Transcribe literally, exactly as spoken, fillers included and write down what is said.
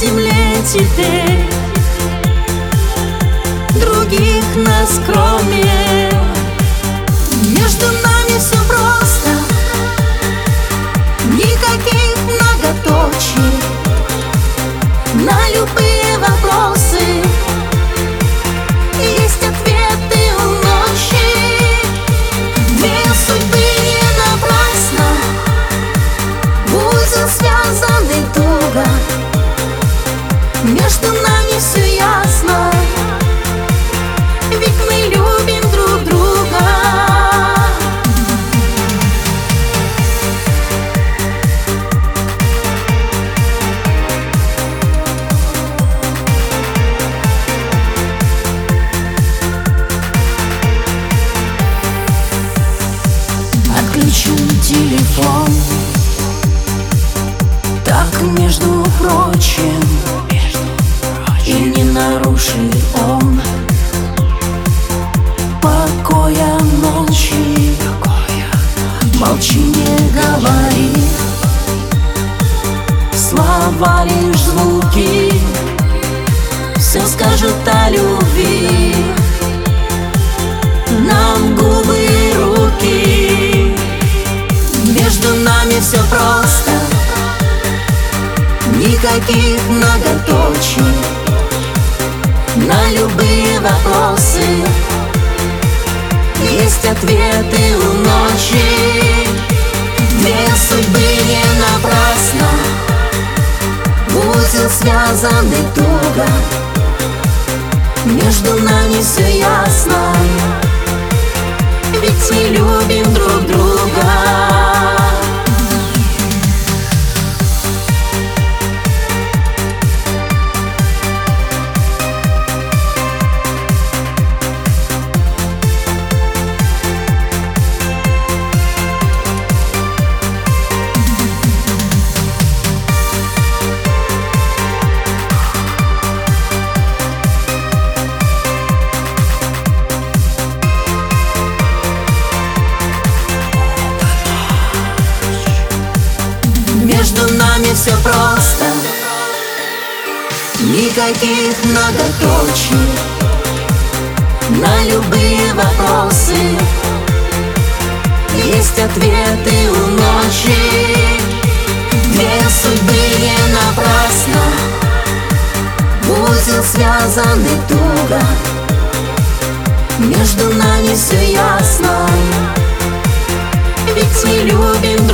земле теперь других нас кроме. Между нами все просто, никаких многоточий. На любые вопросы есть ответы у ночи. Две судьбы не напрасно в узел связаны туго. Между нами все ясно, ведь мы любим друг друга. Отключу телефон, так между прочим, и не нарушит он покоя ночи. Молчи, не говори, слова лишь звуки, все скажут о любви нам губы и руки. Между нами все просто, никаких многоточий. На любые вопросы есть ответы у ночи. Две судьбы не напрасно в узел связаны туго. Между нами все ясно, ведь мы любим друг друга. Между нами все просто, никаких многоточий. На любые вопросы есть ответы у ночи. Две судьбы не напрасно в узел связаны туго. Между нами все ясно, ведь мы любим